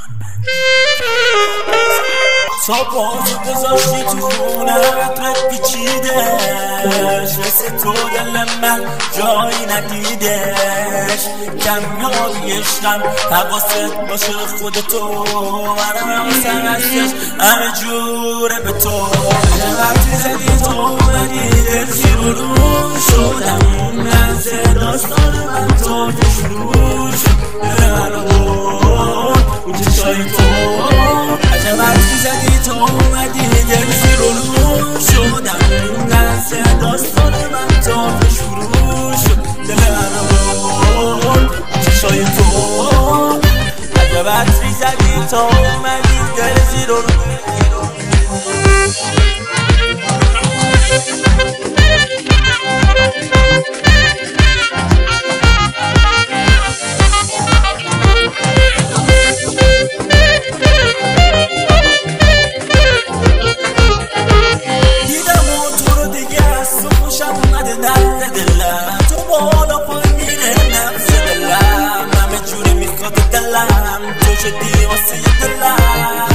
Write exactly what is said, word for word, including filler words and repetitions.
تا بازو گذاشتی تو خونه عطرت پیچیدش، مثل تو دل من جایی ندیدش. کمیابی عشقم حواست باشه خودتو، منم حواسم هستش همه جوره به تو. وقتی زدی تو اومدی دل زیر و رو شدم، اون لحظه داستان من تو شروع شد. دل منو برد اون چشای تو، عجب وقتی زدی تو اومدی دل زیر و رو شدم، اون لحظه داستان من تو شروع شد. دل منو برد اون چشای تو، عجب وقتی زدی تو اومدی دل زیر و رو. درد دلم تو بالا پای میره نفس دلم، همه جوری میخواد دلم تو شدی واسه دلم.